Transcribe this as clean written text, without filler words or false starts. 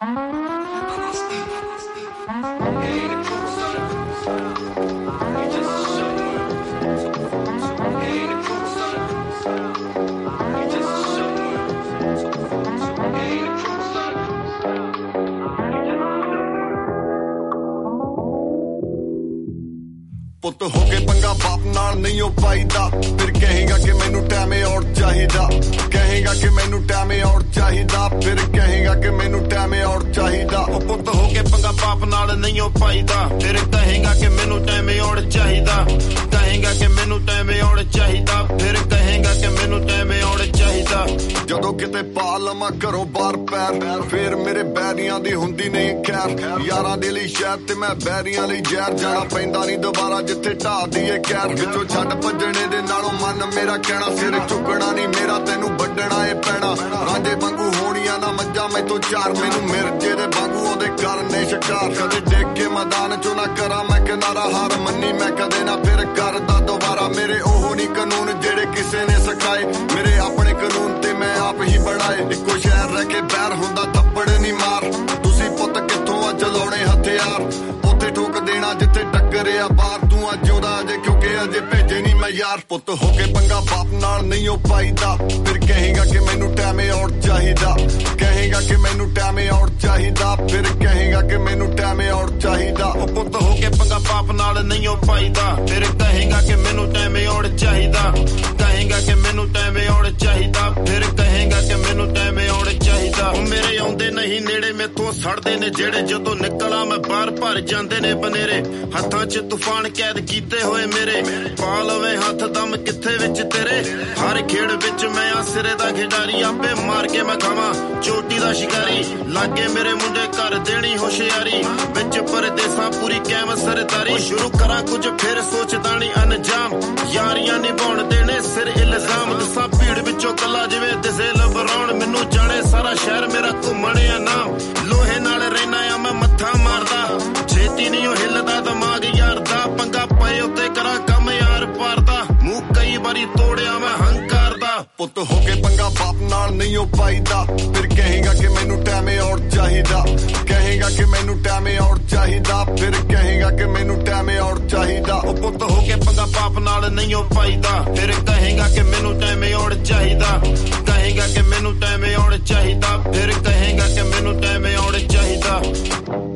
ਪੁੱਤ ਹੋ ਕੇ ਪੰਗਾ ਬਾਪ ਨਾਲ ਨਹੀਂ ਹੋ ਪਾਈਦਾ ਫਿਰ ਕਹੇਗਾ ਕਿ ਮੈਨੂੰ ਟਾਈਮ ਔਰ ਚਾਹੀਦਾ ਕਹੇਗਾ ਕਿ ਮੈਨੂੰ ਟਾਈਮ ਔਰ ਚਾਹੀਦਾ ਫਿਰ ਕਹੇਗਾ ਕਿ ਮੈਨੂੰ ਟਾਈਮ ਔਰ ਚਾਹੀਦਾ ਉਹ ਪੁੱਤ ਹੋ ਕੇ ਪੰਗਾ ਬਾਪ ਨਾਲ ਨਹੀਂ ਹੋ ਪਾਈਦਾ ਫਿਰ ਕਹੇਗਾ ਕਿ ਮੈਨੂੰ ਟਾਈਮ ਔਰ ਚਾਹੀਦਾ ਕਹੇਗਾ ਕਿ ਮੈਨੂੰ ਟਾਈਮ ਔਰ ਚਾਹੀਦਾ ਫਿਰ ਕਹੇਗਾ ਕਿ ਮੈਨੂੰ ਟਾਈਮ ਔਰ ਚਾਹੀਦਾ ਜਦੋਂ ਕਿਤੇ ਪਾ ਲਵਾਂ ਘਰੋਂ ਬਾਹਰ ਪੈਰ ਫਿਰ ਮੇਰੇ ਬੈਰੀਆਂ ਦੀ ਹੁੰਦੀ ਨਹੀਂ ਖੈਰ ਯਾਰਾਂ ਦੇ ਲਈ ਸ਼ਹਿਰ ਤੇ ਮੈਂ ਬੈਰੀਆਂ ਲਈ ਜ਼ਹਿਰ ਜਾਣਾ ਪੈਂਦਾ ਨਹੀਂ ਦੁਬਾਰਾ ਜਿੱਥੇ ਢਾਹ ਦੀਏ ਕਹਿਰ ਵਿੱਚੋਂ ਛੱਡ ਭੱਜਣੇ ਦੇ ਨਾਲੋਂ ਮਨ ਮੇਰਾ ਕਹਿਣਾ ਸਿਰ ਝੁਕਣਾ ਨਹੀਂ ਮੇਰਾ ਤੈਨੂੰ ਵੱਢਣਾ ਏ ਪੈਣਾ ਰਾਂਝੇ ਵਾਂਗੂ ਹੋਣੀਆਂ ਨਾ ਮੱਝਾਂ ਮੈਥੋਂ ਚਾਰ ਮੈਨੂੰ ਮਿਰਜੇ ਦੇ ਵਾਂਗੂ ਉਹਦੇ ਕਰਨੇ ਸ਼ਿਕਾਰ ਕਦੇ ਡਿੱਗ ਕੇ ਮੈਦਾਨ ਚੋਂ ਨਾ ਕਰਾਂ ਮੈਂ ਕਿਨਾਰਾ ਹਾਰ ਮੰਨੀ ਮੈਂ ਕਦੇ ਨਾ ਫਿਰ ਕਰਦਾ ਦੁਬਾਰਾ ਮੇਰੇ ਉਹ ਨਹੀਂ ਕਾਨੂੰਨ ਜਿਹੜੇ ਕਿਸੇ ਨੇ ਸਿਖਾਏ ਮੇਰੇ ਆਪਣੇ ਕਾਨੂੰਨ ਤੇ ਮੈਂ ਆਪ ਹੀ ਬਣਾਏ ਇੱਕੋ ਸ਼ਹਿਰ ਰਹਿ ਕੇ ਬੈਰ ਹੁੰਦਾ ਥੱਪੜ ਨਹੀਂ ਮਾਰ ਤੁਸੀਂ ਪੁੱਤ ਕਿੱਥੋਂ ਆ ਚਲਾਉਣੇ ਹਥਿਆਰ ਉੱਥੇ ਠੋਕ ਦੇਣਾ ਜਿੱਥੇ ਟੱਕਰਿਆ ਬਾਹਰ ਤੂੰ ਅੱਜ ਉਹਦਾ ਅਜੇ ਕਿਉਂਕਿ ਅਜੇ ਭੇਜੇ ਨਹੀਂ ਮੈਂ ਯਾਰ ਪੁੱਤ ਹੋ ਕੇ ਪੰਗਾ ਬਾਪ ਨਾਲ ਨਹੀਂ ਹੋ ਪਾਈਦਾ ਫਿਰ ਕਹੇਗਾ ਕਿ ਮੈਨੂੰ ਟਾਈਮ ਔਰ ਚਾਹੀਦਾ ਕਹੇਗਾ ਕਿ ਮੈਨੂੰ ਟਾਈਮ ਔਰ ਚਾਹੀਦਾ ਫਿਰ ਕਹੇਗਾ ਕਿ ਮੈਨੂੰ ਟਾਈਮ ਔਰ ਚਾਹੀਦਾ ਉਹ ਪੁੱਤ ਹੋ ਕੇ ਪੰਗਾ ਬਾਪ ਨਾਲ ਨਹੀਂ ਹੋ ਪਾਈਦਾ ਫਿਰ ਕਹੇਗਾ ਕਿ ਮੈਨੂੰ ਟਾਈਮ ਔਰ ਚਾਹੀਦਾ ਕਹੇਗਾ ਕਿ ਮੈਨੂੰ ਟਾਈਮ ਔਰ ਚਾਹੀਦਾ ਫਿਰ ਕਹੇਗਾ ਕਿ ਮੈਨੂੰ ਟਾਈਮ ਔਰ ਚਾਹੀਦਾ ਉਹ ਮੇਰੇ ਆਉਂਦੇ ਨਹੀਂ ਨੇੜੇ ਮੈਥੋਂ ਸੜਦੇ ਨੇ ਜਿਹੜੇ ਜਦੋਂ ਨਿਕਲਾਂ ਮੈਂ ਬਾਹਰ ਭਰ ਜਾਂਦੇ ਨੇ ਬਨੇਰੇ ਹੱਥਾਂ 'ਚ ਤੂਫਾਨ ਕੈਦ ਕੀਤੇ ਹੋਏ ਮੇਰੇ ਪਾ ਲਵੇ ਹੱਥ ਦਮ ਕਿੱਥੇ ਵਿੱਚ ਤੇਰੇ ਹਰ ਖੇਡ ਵਿੱਚ ਮੈਂ ਆ ਸਿਰੇ ਦਾ ਖਿਡਾਰੀ ਆਪੇ ਮਾਰ ਕੇ ਮੈਂ ਖਾਵਾਂ ਚੋਟੀ ਦਾ ਸ਼ਿਕਾਰੀ ਲਾਗੇ ਮੇਰੇ ਮੁੰਡੇ ਘਰ ਦੇਣੀ ਹੁਸ਼ਿਆਰੀ ਵਿੱਚ ਪਰਦੇਸਾਂ ਪੂਰੀ ਕੈਮ ਸਰਦਾਰੀ ਸ਼ੁਰੂ ਕਰਾਂ ਕੁਝ ਫਿਰ ਸੋਚਦਾ ਨਹੀਂ ਅਨਜਾਮ ਯਾਰੀਆਂ ਨਿਭਾਉਣ ਦੇਣੇ ਸਿਰ ਇਲਜ਼ਾਮ ਦੱਸਾਂ ਭੀੜ ਵਿੱਚੋਂ ਕੱਲਾ ਜਿਵੇਂ ਦਿਸੇ ਲਬਰਾਉਣ ਮੈਨੂੰ ਜਾਣੇ ਸਾਰਾ ਸ਼ਹਿਰ ਮੇਰਾ ਘੁੰਮਣੇ ਆ ਨਾਮ ਲੋਹੇ ਨਾਲ ਰਹਿਣਾ ਆ ਮੈਂ ਮੱਥਾ ਮਾਰਦਾ ਛੇਤੀ ਨਹੀਂ ਉਹ ਹਿੱਲਦਾ ਦਿਮਾਗ ਯਾਰ ਦਾ ਪੰਗਾ ਪਏ ਉੱਤੇ ਕਰਾਂ ਕੰਮ ਯਾਰ ਪਾਰਦਾ ਮੂੰਹ ਕਈ ਵਾਰੀ ਤੋੜਿਆ ਮੈਂ ਹੰਕਾਰ ਦਾ ਪੁੱਤ ਹੋ ਕੇ ਪੰਗਾ ਬਾਪ ਨਾਲ ਨਹੀਂ ਹੋ ਪਾਈਦਾ ਫਿਰ ਕਹੇਗਾ ਕਿ ਮੈਨੂੰ ਟਾਈਮ ਔਰ ਚਾਹੀਦਾ ਕਹੇਗਾ ਕਿ ਮੈਨੂੰ ਟਾਈਮ ਔਰ ਚਾਹੀਦਾ ਫਿਰ ਕਹੇਗਾ ਕਿ ਮੈਨੂੰ ਟਾਈਮ ਔਰ ਚਾਹੀਦਾ ਉਹ ਪੁੱਤ ਹੋ ਕੇ ਪੰਗਾ ਬਾਪ ਨਾਲ ਨਹੀਂ ਹੋ ਪਾਈਦਾ ਫਿਰ ਕਹੇਗਾ ਕਿ ਮੈਨੂੰ ਟਾਈਮ ਔਰ ਚਾਹੀਦਾ ਕਹੇਗਾ ਕਿ ਮੈਨੂੰ ਟਾਈਮ ਔਰ ਚਾਹੀਦਾ ਫਿਰ ਕਹੇਗਾ ਕਿ ਮੈਨੂੰ ਟਾਈਮ ਔਰ ਚਾਹੀਦਾ